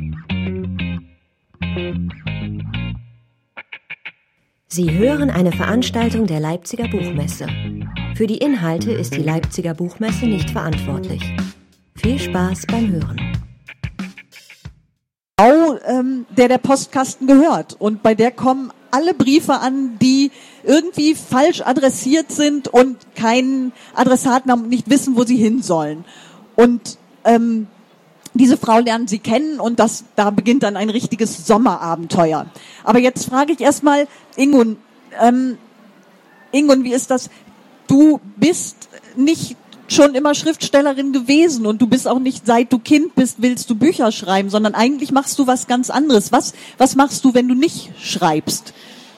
Sie hören eine Veranstaltung der Leipziger Buchmesse. Für die Inhalte ist die Leipziger Buchmesse nicht verantwortlich. Viel Spaß beim Hören. Der Postkasten gehört. Und bei der kommen alle Briefe an, die irgendwie falsch adressiert sind und keinen Adressaten haben und nicht wissen, wo sie hin sollen. Und diese Frau lernen sie kennen und da beginnt dann ein richtiges Sommerabenteuer. Aber jetzt frage ich erstmal Ingun. Ingun, wie ist das? Du bist nicht schon immer Schriftstellerin gewesen und du bist auch nicht, seit du Kind bist, willst du Bücher schreiben, sondern eigentlich machst du was ganz anderes. Was machst du, wenn du nicht schreibst?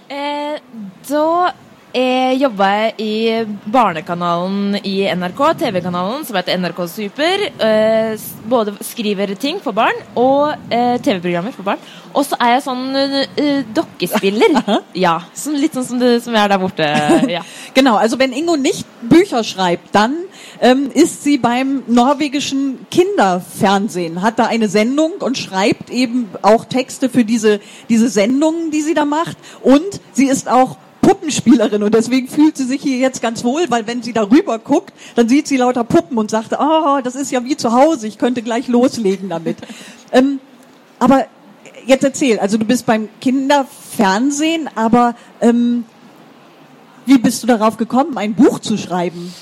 Jobba jeg i barnekanalen i NRK, TV-kanalen som heter NRK Super. Både skriver ting for barn og TV-programmer for barn. Og så jeg sånn dokkespiller. Ja, litt sånn som er der borte. Ja. Genau, also wenn Ingo nicht Bücher schreibt, dann ist sie beim norwegischen Kinderfernsehen, hat da eine Sendung und schreibt eben auch Texte für diese Sendungen, die sie da macht. Und sie ist auch Puppenspielerin und deswegen fühlt sie sich hier jetzt ganz wohl, weil wenn sie darüber guckt, dann sieht sie lauter Puppen und sagt, das ist ja wie zu Hause, ich könnte gleich loslegen damit. Aber jetzt erzähl, also du bist beim Kinderfernsehen, aber wie bist du darauf gekommen, ein Buch zu schreiben?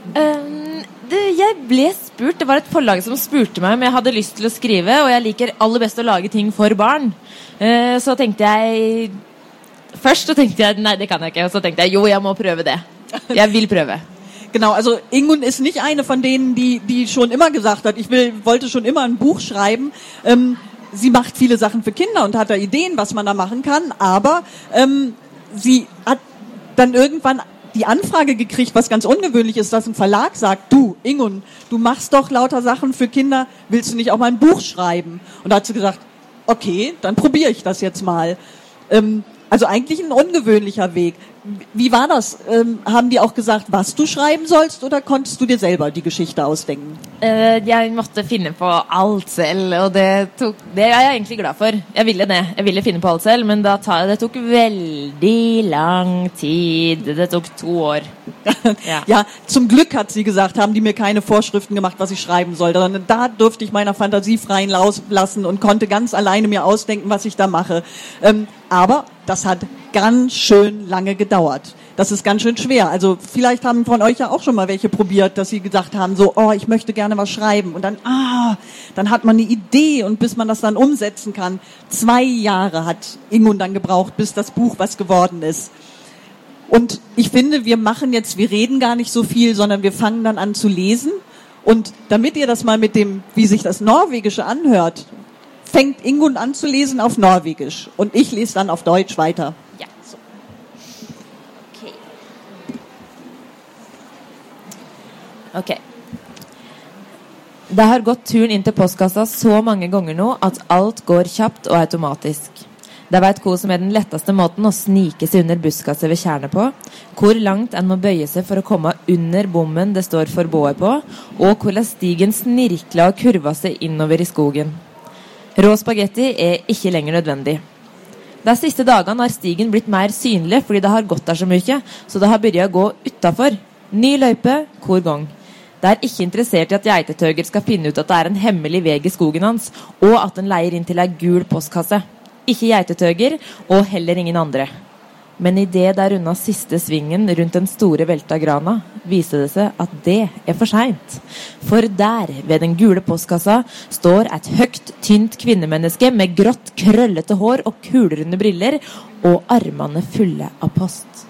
Jeg ble spurt, det var et forlag som spurte meg om jeg hadde lyst til å skrive, og jeg liker aller best å lage ting for barn. Så tenkte jeg Først så tenkte jeg, nei, det kan jeg ikke. Og så tenkte jeg, jo, jeg må prøve det. Jeg vil prøve. Genau, also Ingun ist nicht eine von denen, die schon immer gesagt hat, wollte schon immer ein Buch schreiben. Sie macht viele Sachen für Kinder und hat da Ideen, was man da machen kann. Aber sie hat dann irgendwann die Anfrage gekriegt, was ganz ungewöhnlich ist, dass ein Verlag sagt, du, Ingun, du machst doch lauter Sachen für Kinder, willst du nicht auch mal ein Buch schreiben? Und da hat sie gesagt, okay, dann probiere ich das jetzt mal. Also eigentlich ein ungewöhnlicher Weg. Wie war das? Haben die auch gesagt, was du schreiben sollst, oder konntest du dir selber die Geschichte ausdenken? Jeg måtte finne på alt selv, og det er jeg egentlig glad for. Jeg ville finne på alt selv, men det tok veldig lang tid. Det tok 2 år. Ja, zum Glück, hat sie gesagt, haben die mir keine Vorschriften gemacht, was ich schreiben soll. Da durfte ich meiner Fantasie freien Lauf lassen und konnte ganz alleine mir ausdenken, was ich da mache. Aber das hat ganz schön lange gedauert. Das ist ganz schön schwer. Also vielleicht haben von euch ja auch schon mal welche probiert, dass sie gesagt haben, so, ich möchte gerne was schreiben. Und dann hat man eine Idee und bis man das dann umsetzen kann. 2 Jahre hat Ingun dann gebraucht, bis das Buch was geworden ist. Und ich finde, wir reden gar nicht so viel, sondern wir fangen dann an zu lesen. Und damit ihr das mal mit dem, wie sich das Norwegische anhört, fängt Ingun an zu lesen auf Norwegisch. Und ich lese dann auf Deutsch weiter. Ja. So. Okay. Det har gått turen inn til postkassa så mange ganger nå at alt går kjapt og automatisk. Det vet hva som er den letteste måten å snike seg under busskasset ved kjernet på, hvor langt en må bøye seg for å komme under bommen det står forbået på, og hvordan stigen snirkler og kurver seg innover i skogen. Rå spagetti er ikke lenger nødvendig. De siste dagene har stigen blitt mer synlig fordi det har gått der så mye, så det har begynt å gå utenfor. Ny løype, hvor gang. Det er ikke interessert i at geitetøger skal finne ut at det er en hemmelig veg i skogen hans, og at den leier inn til en gul postkasse. Ikke geitetøger, og heller ingen andre. Men i det der unna siste svingen rundt den store velta grana, viser det seg at det er for sent. For der, ved den gule postkassa, står et høyt, tynt kvinnemenneske med grått, krøllete hår og kulerunde briller, og armene fulle av post.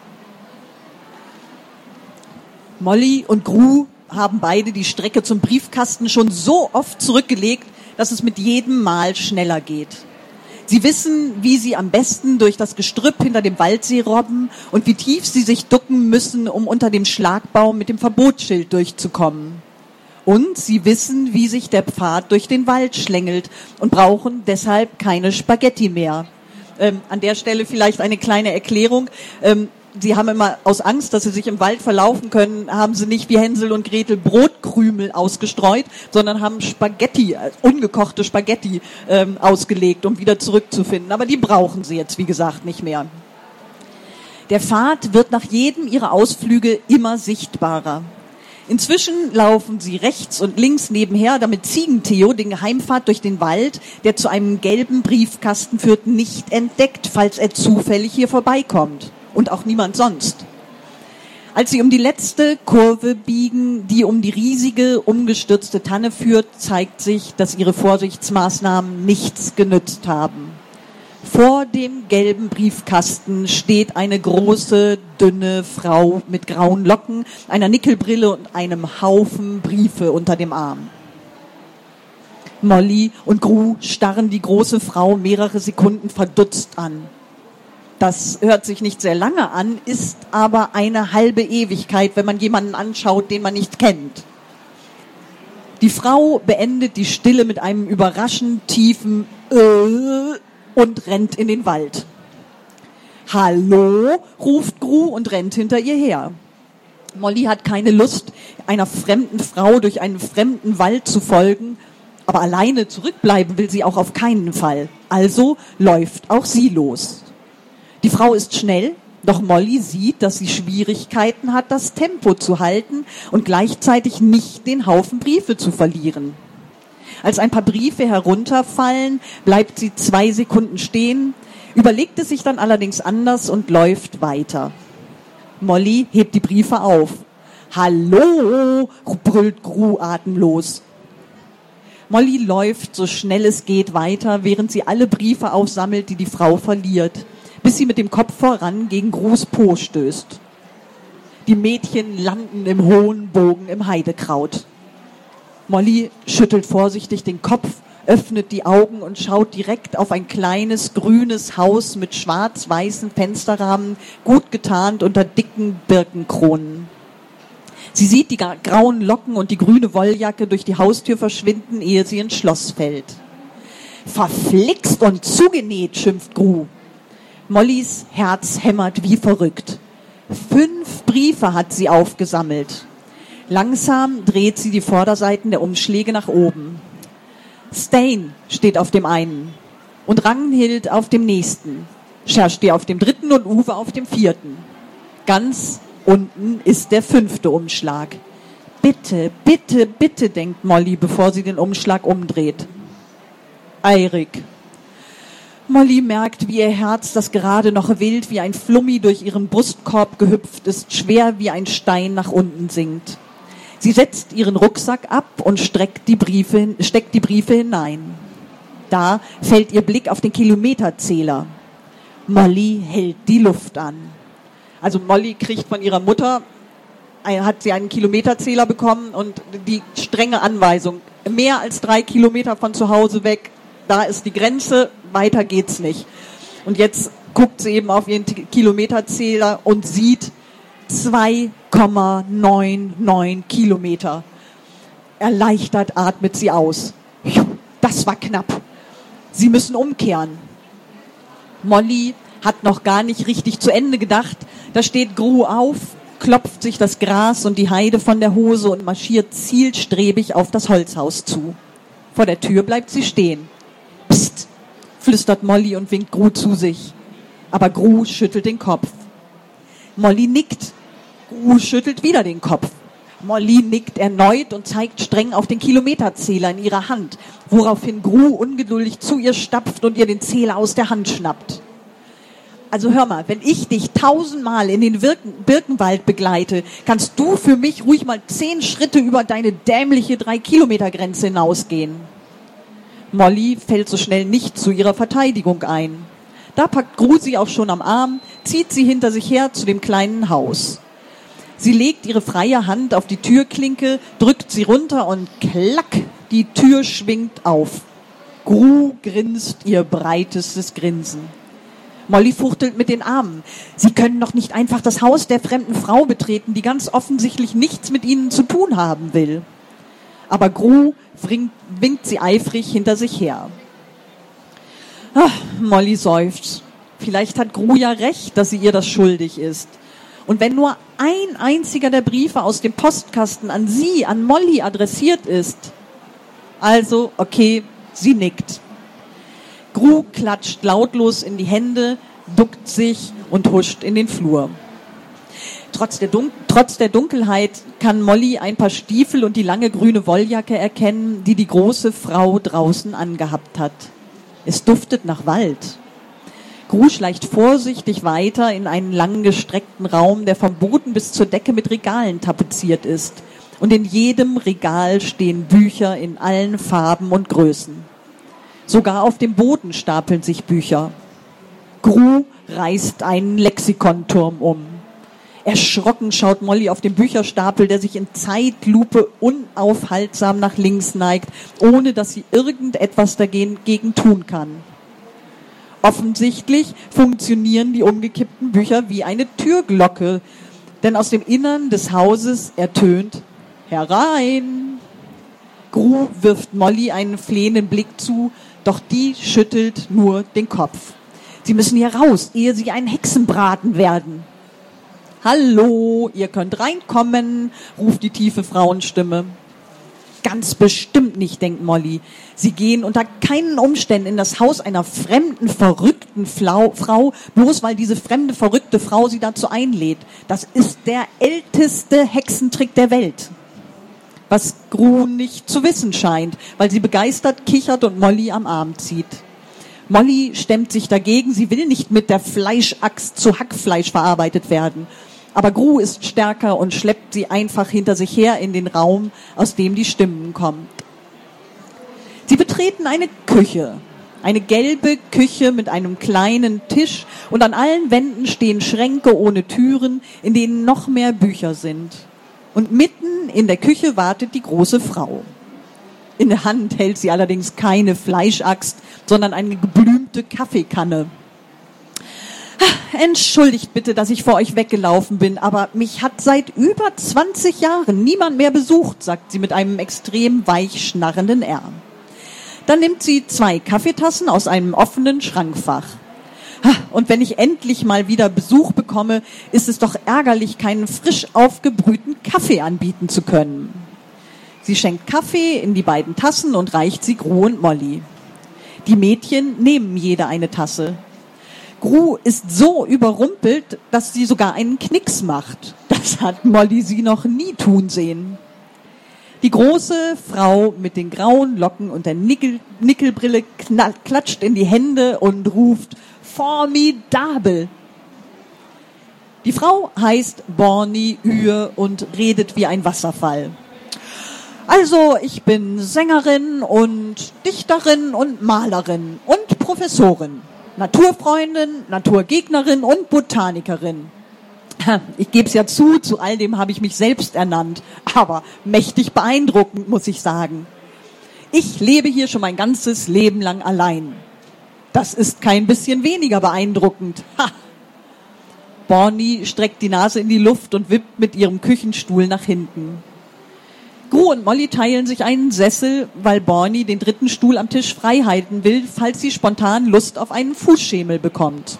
Molly und Gru haben beide die Strecke zum Briefkasten schon so oft zurückgelegt, dass es mit jedem Mal schneller geht. Sie wissen, wie sie am besten durch das Gestrüpp hinter dem Waldsee robben und wie tief sie sich ducken müssen, um unter dem Schlagbaum mit dem Verbotsschild durchzukommen. Und sie wissen, wie sich der Pfad durch den Wald schlängelt und brauchen deshalb keine Spaghetti mehr. An der Stelle vielleicht eine kleine Erklärung. sie haben immer aus Angst, dass sie sich im Wald verlaufen können, haben sie nicht wie Hänsel und Gretel Brotkrümel ausgestreut, sondern haben Spaghetti, ungekochte Spaghetti ausgelegt, um wieder zurückzufinden. Aber die brauchen sie jetzt, wie gesagt, nicht mehr. Der Pfad wird nach jedem ihrer Ausflüge immer sichtbarer. Inzwischen laufen sie rechts und links nebenher, damit Ziegentheo den Geheimpfad durch den Wald, der zu einem gelben Briefkasten führt, nicht entdeckt, falls er zufällig hier vorbeikommt. Und auch niemand sonst. Als sie um die letzte Kurve biegen, die um die riesige, umgestürzte Tanne führt, zeigt sich, dass ihre Vorsichtsmaßnahmen nichts genützt haben. Vor dem gelben Briefkasten steht eine große, dünne Frau mit grauen Locken, einer Nickelbrille und einem Haufen Briefe unter dem Arm. Molly und Gru starren die große Frau mehrere Sekunden verdutzt an. Das hört sich nicht sehr lange an, ist aber eine halbe Ewigkeit, wenn man jemanden anschaut, den man nicht kennt. Die Frau beendet die Stille mit einem überraschend tiefen und rennt in den Wald. Hallo, ruft Gru und rennt hinter ihr her. Molly hat keine Lust, einer fremden Frau durch einen fremden Wald zu folgen, aber alleine zurückbleiben will sie auch auf keinen Fall. Also läuft auch sie los. Die Frau ist schnell, doch Molly sieht, dass sie Schwierigkeiten hat, das Tempo zu halten und gleichzeitig nicht den Haufen Briefe zu verlieren. Als ein paar Briefe herunterfallen, bleibt sie 2 Sekunden stehen, überlegt es sich dann allerdings anders und läuft weiter. Molly hebt die Briefe auf. Hallo, brüllt Gru atemlos. Molly läuft so schnell es geht weiter, während sie alle Briefe aufsammelt, die die Frau verliert, bis sie mit dem Kopf voran gegen Grus Po stößt. Die Mädchen landen im hohen Bogen im Heidekraut. Molly schüttelt vorsichtig den Kopf, öffnet die Augen und schaut direkt auf ein kleines, grünes Haus mit schwarz-weißen Fensterrahmen, gut getarnt unter dicken Birkenkronen. Sie sieht die grauen Locken und die grüne Wolljacke durch die Haustür verschwinden, ehe sie ins Schloss fällt. Verflixt und zugenäht, schimpft Gru. Mollys Herz hämmert wie verrückt. 5 Briefe hat sie aufgesammelt. Langsam dreht sie die Vorderseiten der Umschläge nach oben. Stain steht auf dem einen und Ragnhild auf dem nächsten. Schersti auf dem 3. und Uwe auf dem 4. Ganz unten ist der 5. Umschlag. Bitte, bitte, bitte, denkt Molly, bevor sie den Umschlag umdreht. Eirik. Molly merkt, wie ihr Herz, das gerade noch wild wie ein Flummi durch ihren Brustkorb gehüpft ist, schwer wie ein Stein nach unten sinkt. Sie setzt ihren Rucksack ab und steckt die Briefe hinein. Da fällt ihr Blick auf den Kilometerzähler. Molly hält die Luft an. Also Molly kriegt von ihrer Mutter, hat sie einen Kilometerzähler bekommen und die strenge Anweisung, mehr als 3 Kilometer von zu Hause weg, da ist die Grenze, weiter geht's nicht. Und jetzt guckt sie eben auf ihren Kilometerzähler und sieht 2,99 Kilometer. Erleichtert atmet sie aus. Das war knapp. Sie müssen umkehren. Molly hat noch gar nicht richtig zu Ende gedacht. Da steht Gru auf, klopft sich das Gras und die Heide von der Hose und marschiert zielstrebig auf das Holzhaus zu. Vor der Tür bleibt sie stehen. Psst, flüstert Molly und winkt Gru zu sich. Aber Gru schüttelt den Kopf. Molly nickt. Gru schüttelt wieder den Kopf. Molly nickt erneut und zeigt streng auf den Kilometerzähler in ihrer Hand, woraufhin Gru ungeduldig zu ihr stapft und ihr den Zähler aus der Hand schnappt. Also hör mal, wenn ich dich 1000-mal in den Birkenwald begleite, kannst du für mich ruhig mal 10 Schritte über deine dämliche 3-Kilometer-Grenze hinausgehen. Molly fällt so schnell nicht zu ihrer Verteidigung ein. Da packt Gru sie auch schon am Arm, zieht sie hinter sich her zu dem kleinen Haus. Sie legt ihre freie Hand auf die Türklinke, drückt sie runter und klack, die Tür schwingt auf. Gru grinst ihr breitestes Grinsen. Molly fuchtelt mit den Armen. Sie können doch nicht einfach das Haus der fremden Frau betreten, die ganz offensichtlich nichts mit ihnen zu tun haben will. Aber Gru winkt sie eifrig hinter sich her. Ach, Molly seufzt. Vielleicht hat Gru ja recht, dass sie ihr das schuldig ist. Und wenn nur ein einziger der Briefe aus dem Postkasten an sie, an Molly adressiert ist, also, okay, sie nickt. Gru klatscht lautlos in die Hände, duckt sich und huscht in den Flur. Trotz der Dunkelheit kann Molly ein paar Stiefel und die lange grüne Wolljacke erkennen, die die große Frau draußen angehabt hat. Es duftet nach Wald. Gru schleicht vorsichtig weiter in einen langgestreckten Raum, der vom Boden bis zur Decke mit Regalen tapeziert ist. Und in jedem Regal stehen Bücher in allen Farben und Größen. Sogar auf dem Boden stapeln sich Bücher. Gru reißt einen Lexikonturm um. Erschrocken schaut Molly auf den Bücherstapel, der sich in Zeitlupe unaufhaltsam nach links neigt, ohne dass sie irgendetwas dagegen tun kann. Offensichtlich funktionieren die umgekippten Bücher wie eine Türglocke, denn aus dem Innern des Hauses ertönt: Herein! Gru wirft Molly einen flehenden Blick zu, doch die schüttelt nur den Kopf. Sie müssen hier raus, ehe sie ein Hexenbraten werden. Hallo, ihr könnt reinkommen, ruft die tiefe Frauenstimme. Ganz bestimmt nicht, denkt Molly. Sie gehen unter keinen Umständen in das Haus einer fremden, verrückten Frau, bloß weil diese fremde, verrückte Frau sie dazu einlädt. Das ist der älteste Hexentrick der Welt. Was Gru nicht zu wissen scheint, weil sie begeistert kichert und Molly am Arm zieht. Molly stemmt sich dagegen, sie will nicht mit der Fleischaxt zu Hackfleisch verarbeitet werden. Aber Gru ist stärker und schleppt sie einfach hinter sich her in den Raum, aus dem die Stimmen kommen. Sie betreten eine Küche. Eine gelbe Küche mit einem kleinen Tisch und an allen Wänden stehen Schränke ohne Türen, in denen noch mehr Bücher sind. Und mitten in der Küche wartet die große Frau. In der Hand hält sie allerdings keine Fleischaxt, sondern eine geblümte Kaffeekanne. Entschuldigt bitte, dass ich vor euch weggelaufen bin, aber mich hat seit über 20 Jahren niemand mehr besucht, sagt sie mit einem extrem weich schnarrenden R. Dann nimmt sie 2 Kaffeetassen aus einem offenen Schrankfach. Und wenn ich endlich mal wieder Besuch bekomme, ist es doch ärgerlich, keinen frisch aufgebrühten Kaffee anbieten zu können. Sie schenkt Kaffee in die beiden Tassen und reicht sie Gru und Molly. Die Mädchen nehmen jede eine Tasse. Gru ist so überrumpelt, dass sie sogar einen Knicks macht. Das hat Molly sie noch nie tun sehen. Die große Frau mit den grauen Locken und der Nickelbrille klatscht in die Hände und ruft: Formidabel! Die Frau heißt Borny Ür und redet wie ein Wasserfall. Also, ich bin Sängerin und Dichterin und Malerin und Professorin. Naturfreundin, Naturgegnerin und Botanikerin. Ich gebe es ja zu all dem habe ich mich selbst ernannt, aber mächtig beeindruckend, muss ich sagen. Ich lebe hier schon mein ganzes Leben lang allein. Das ist kein bisschen weniger beeindruckend. Ha! Borny streckt die Nase in die Luft und wippt mit ihrem Küchenstuhl nach hinten. Gru und Molly teilen sich einen Sessel, weil Borny den 3. Stuhl am Tisch frei halten will, falls sie spontan Lust auf einen Fußschemel bekommt.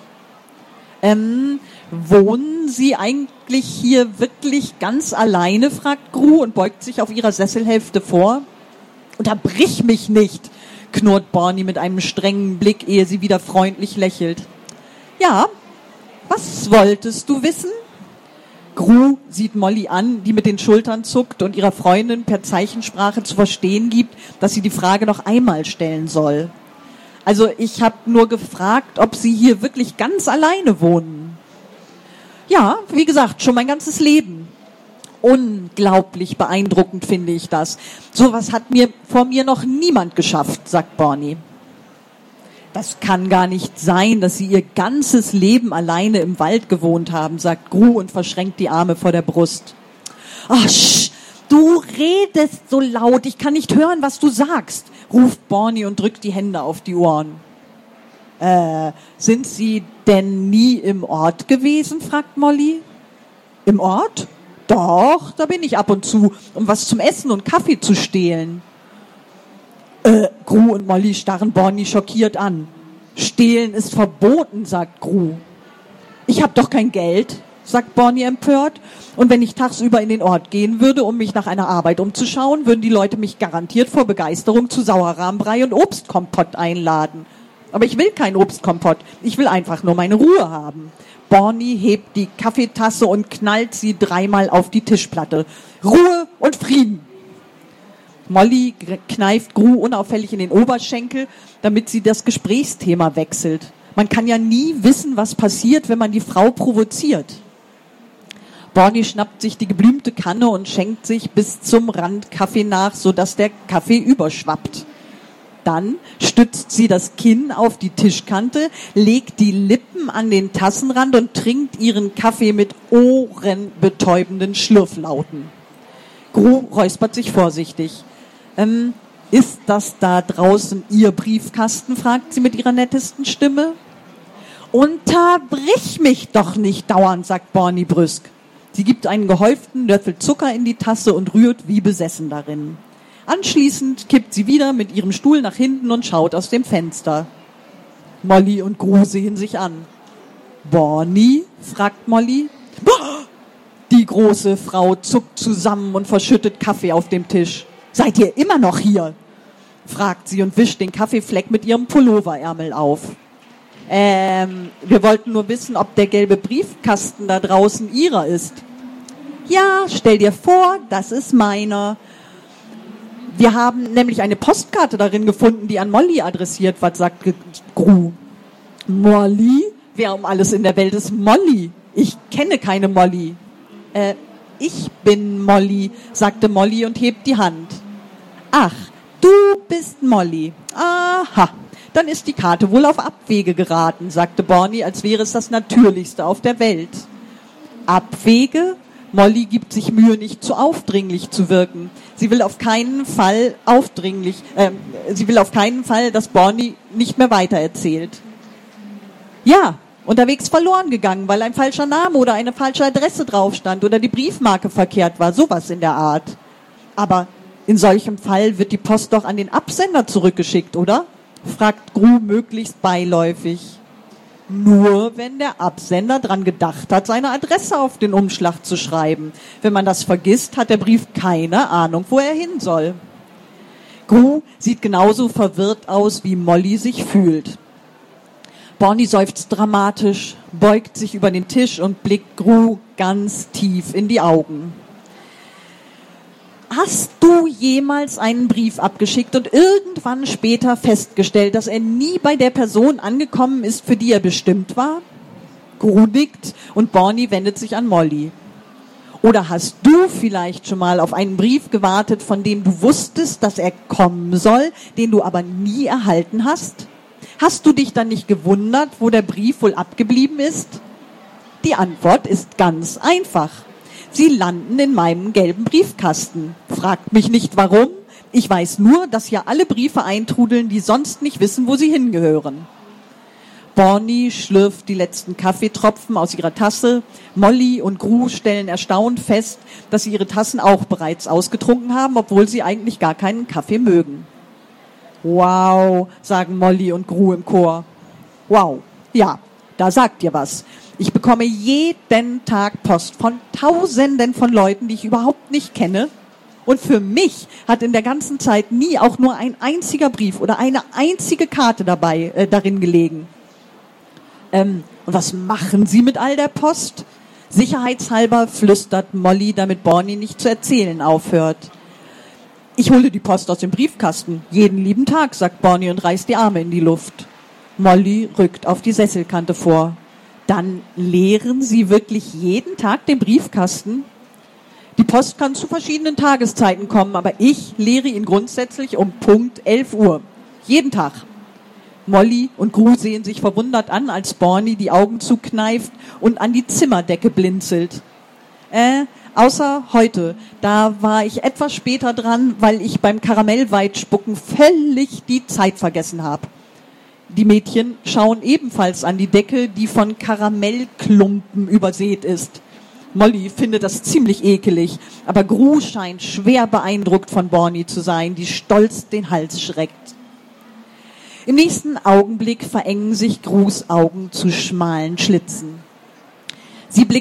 Wohnen Sie eigentlich hier wirklich ganz alleine, fragt Gru und beugt sich auf ihrer Sesselhälfte vor. Unterbrich mich nicht, knurrt Borny mit einem strengen Blick, ehe sie wieder freundlich lächelt. Ja, was wolltest du wissen? Gru sieht Molly an, die mit den Schultern zuckt und ihrer Freundin per Zeichensprache zu verstehen gibt, dass sie die Frage noch einmal stellen soll. Also ich habe nur gefragt, ob Sie hier wirklich ganz alleine wohnen. Ja, wie gesagt, schon mein ganzes Leben. Unglaublich beeindruckend finde ich das. Sowas hat vor mir noch niemand geschafft, sagt Borny. Das kann gar nicht sein, dass Sie Ihr ganzes Leben alleine im Wald gewohnt haben, sagt Gru und verschränkt die Arme vor der Brust. Ach, du redest so laut, ich kann nicht hören, was du sagst, ruft Borny und drückt die Hände auf die Ohren. Sind Sie denn nie im Ort gewesen, fragt Molly. Im Ort? Doch, da bin ich ab und zu, um was zum Essen und Kaffee zu stehlen. Gru und Molly starren Borny schockiert an. Stehlen ist verboten, sagt Gru. Ich hab doch kein Geld. sagt Bonnie empört. Und wenn ich tagsüber in den Ort gehen würde, um mich nach einer Arbeit umzuschauen, würden die Leute mich garantiert vor Begeisterung zu Sauerrahmbrei und Obstkompott einladen. Aber ich will keinen Obstkompott. Ich will einfach nur meine Ruhe haben. Bonnie hebt die Kaffeetasse und knallt sie 3-mal auf die Tischplatte. Ruhe und Frieden. Molly kneift Gru unauffällig in den Oberschenkel, damit sie das Gesprächsthema wechselt. Man kann ja nie wissen, was passiert, wenn man die Frau provoziert. Bonnie schnappt sich die geblümte Kanne und schenkt sich bis zum Rand Kaffee nach, sodass der Kaffee überschwappt. Dann stützt sie das Kinn auf die Tischkante, legt die Lippen an den Tassenrand und trinkt ihren Kaffee mit ohrenbetäubenden Schlürflauten. Gru räuspert sich vorsichtig. Ist das da draußen Ihr Briefkasten? Fragt sie mit ihrer nettesten Stimme. Unterbrich mich doch nicht dauernd, sagt Bonnie brüsk. Sie gibt einen gehäuften Löffel Zucker in die Tasse und rührt wie besessen darin. Anschließend kippt sie wieder mit ihrem Stuhl nach hinten und schaut aus dem Fenster. Molly und Gru sehen sich an. Bonnie? Fragt Molly. Die große Frau zuckt zusammen und verschüttet Kaffee auf dem Tisch. Seid ihr immer noch hier? Fragt sie und wischt den Kaffeefleck mit ihrem Pulloverärmel auf. Wir wollten nur wissen, ob der gelbe Briefkasten da draußen Ihrer ist. Ja, stell dir vor, das ist meiner. Wir haben nämlich eine Postkarte darin gefunden, die an Molly adressiert wird, sagt Gru. Molly? Wer um alles in der Welt ist Molly? Ich kenne keine Molly. Ich bin Molly, sagte Molly und hebt die Hand. Ach, du bist Molly. Aha, dann ist die Karte wohl auf Abwege geraten, sagte Bonnie, als wäre es das Natürlichste auf der Welt. Abwege? Molly gibt sich Mühe, nicht zu aufdringlich zu wirken. Sie will auf keinen Fall dass Bonnie nicht mehr weitererzählt. Ja, unterwegs verloren gegangen, weil ein falscher Name oder eine falsche Adresse drauf stand oder die Briefmarke verkehrt war, sowas in der Art. Aber in solchem Fall wird die Post doch an den Absender zurückgeschickt, oder? Fragt Gru möglichst beiläufig. Nur wenn der Absender dran gedacht hat, seine Adresse auf den Umschlag zu schreiben. Wenn man das vergisst, hat der Brief keine Ahnung, wo er hin soll. Gru sieht genauso verwirrt aus, wie Molly sich fühlt. Bonnie seufzt dramatisch, beugt sich über den Tisch und blickt Gru ganz tief in die Augen. Hast du jemals einen Brief abgeschickt und irgendwann später festgestellt, dass er nie bei der Person angekommen ist, für die er bestimmt war? Gru nickt und Bonnie wendet sich an Molly. Oder hast du vielleicht schon mal auf einen Brief gewartet, von dem du wusstest, dass er kommen soll, den du aber nie erhalten hast? Hast du dich dann nicht gewundert, wo der Brief wohl abgeblieben ist? Die Antwort ist ganz einfach. Sie landen in meinem gelben Briefkasten. Fragt mich nicht warum. Ich weiß nur, dass hier alle Briefe eintrudeln, die sonst nicht wissen, wo sie hingehören. Bonnie schlürft die letzten Kaffeetropfen aus ihrer Tasse. Molly und Gru stellen erstaunt fest, dass sie ihre Tassen auch bereits ausgetrunken haben, obwohl sie eigentlich gar keinen Kaffee mögen. Wow, sagen Molly und Gru im Chor. Wow, ja, da sagt ihr was. Ich bekomme jeden Tag Post von Tausenden von Leuten, die ich überhaupt nicht kenne. Und für mich hat in der ganzen Zeit nie auch nur ein einziger Brief oder eine einzige Karte darin gelegen. Und was machen Sie mit all der Post? Sicherheitshalber flüstert Molly, damit Bonnie nicht zu erzählen aufhört. Ich hole die Post aus dem Briefkasten. Jeden lieben Tag, sagt Bonnie und reißt die Arme in die Luft. Molly rückt auf die Sesselkante vor. Dann leeren Sie wirklich jeden Tag den Briefkasten? Die Post kann zu verschiedenen Tageszeiten kommen, aber ich leere ihn grundsätzlich um Punkt 11 Uhr. Jeden Tag. Molly und Gru sehen sich verwundert an, als Bonnie die Augen zukneift und an die Zimmerdecke blinzelt. Außer heute. Da war ich etwas später dran, weil ich beim Karamellweitspucken völlig die Zeit vergessen habe. Die Mädchen schauen ebenfalls an die Decke, die von Karamellklumpen übersät ist. Molly findet das ziemlich ekelig, aber Gru scheint schwer beeindruckt von Bonnie zu sein, die stolz den Hals schreckt. Im nächsten Augenblick verengen sich Grus Augen zu schmalen Schlitzen. Sie blickt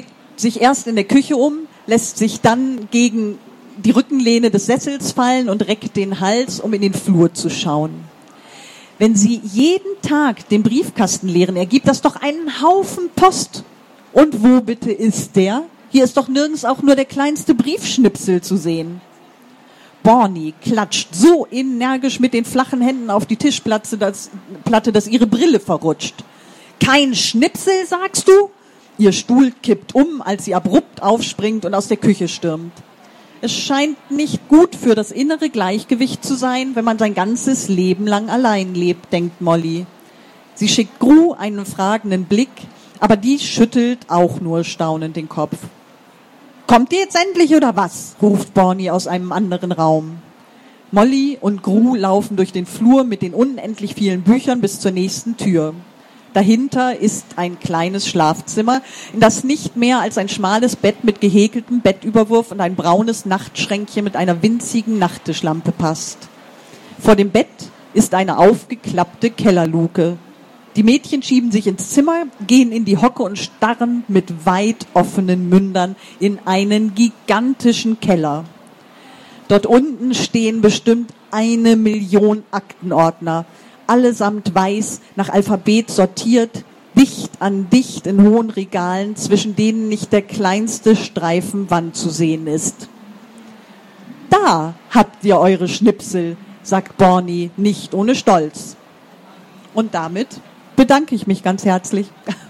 sich erst in der Küche um, lässt sich dann gegen die Rückenlehne des Sessels fallen und reckt den Hals, um in den Flur zu schauen. Wenn Sie jeden Tag den Briefkasten leeren, ergibt das doch einen Haufen Post. Und wo bitte ist der? Hier ist doch nirgends auch nur der kleinste Briefschnipsel zu sehen. Borny klatscht so energisch mit den flachen Händen auf die Tischplatte, dass ihre Brille verrutscht. Kein Schnipsel, sagst du? Ihr Stuhl kippt um, als sie abrupt aufspringt und aus der Küche stürmt. Es scheint nicht gut für das innere Gleichgewicht zu sein, wenn man sein ganzes Leben lang allein lebt, denkt Molly. Sie schickt Gru einen fragenden Blick, aber die schüttelt auch nur staunend den Kopf. Kommt ihr jetzt endlich oder was? Ruft Borny aus einem anderen Raum. Molly und Gru laufen durch den Flur mit den unendlich vielen Büchern bis zur nächsten Tür. Dahinter ist ein kleines Schlafzimmer, in das nicht mehr als ein schmales Bett mit gehäkeltem Bettüberwurf und ein braunes Nachtschränkchen mit einer winzigen Nachttischlampe passt. Vor dem Bett ist eine aufgeklappte Kellerluke. Die Mädchen schieben sich ins Zimmer, gehen in die Hocke und starren mit weit offenen Mündern in einen gigantischen Keller. Dort unten stehen bestimmt 1 Million Aktenordner, allesamt weiß, nach Alphabet sortiert, dicht an dicht in hohen Regalen, zwischen denen nicht der kleinste Streifen Wand zu sehen ist. Da habt ihr eure Schnipsel, sagt Borny nicht ohne Stolz. Und damit bedanke ich mich ganz herzlich.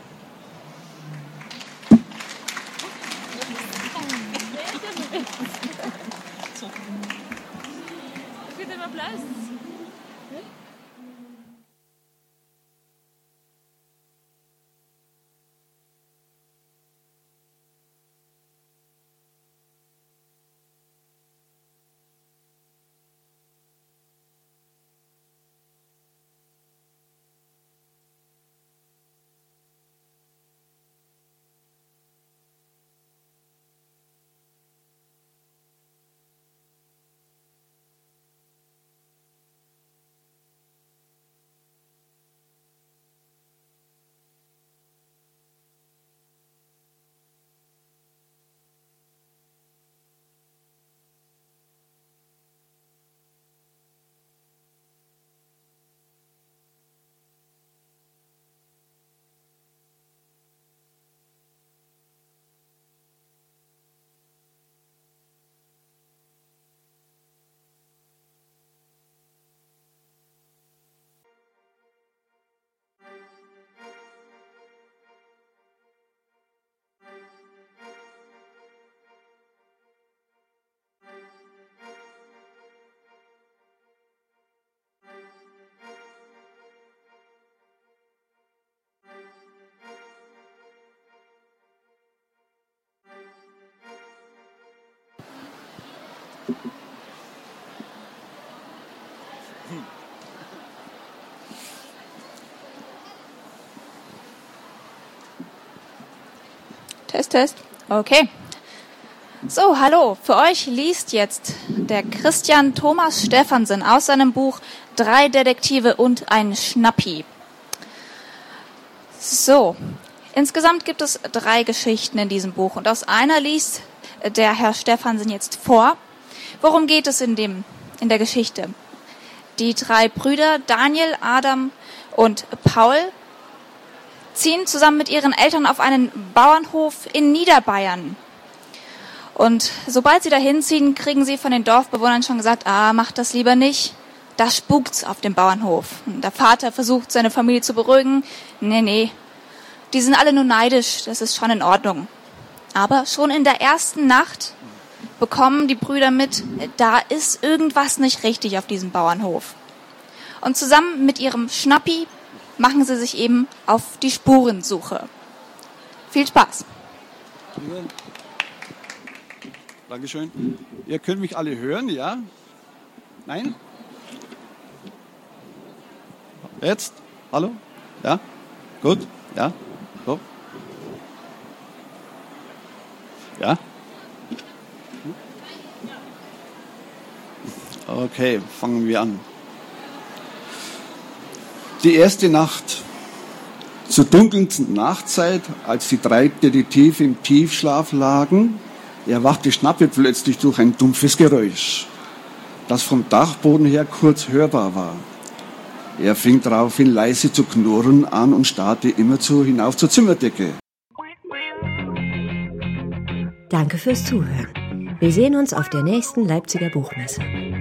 Test, Test. Okay. So, hallo. Für euch liest jetzt der Christian Thomas Stephansen aus seinem Buch 3 Detektive und ein Schnappi. So, insgesamt gibt es 3 Geschichten in diesem Buch und aus einer liest der Herr Stephansen jetzt vor. Worum geht es in der Geschichte? Die 3 Brüder Daniel, Adam und Paul ziehen zusammen mit ihren Eltern auf einen Bauernhof in Niederbayern. Und sobald sie dahin ziehen, kriegen sie von den Dorfbewohnern schon gesagt, macht das lieber nicht, da spukt's auf dem Bauernhof. Und der Vater versucht, seine Familie zu beruhigen. Nee, die sind alle nur neidisch, das ist schon in Ordnung. Aber schon in der ersten Nacht bekommen die Brüder mit, da ist irgendwas nicht richtig auf diesem Bauernhof. Und zusammen mit ihrem Schnappi machen sie sich eben auf die Spurensuche. Viel Spaß. Dankeschön. Ihr könnt mich alle hören, ja? Nein? Jetzt? Hallo? Ja? Gut? Ja? So? Ja? Okay, fangen wir an. Die erste Nacht. Zur dunklen Nachtzeit, als die 3 Detektive im Tiefschlaf lagen, erwachte Schnappe plötzlich durch ein dumpfes Geräusch, das vom Dachboden her kurz hörbar war. Er fing daraufhin leise zu knurren an und starrte immerzu hinauf zur Zimmerdecke. Danke fürs Zuhören. Wir sehen uns auf der nächsten Leipziger Buchmesse.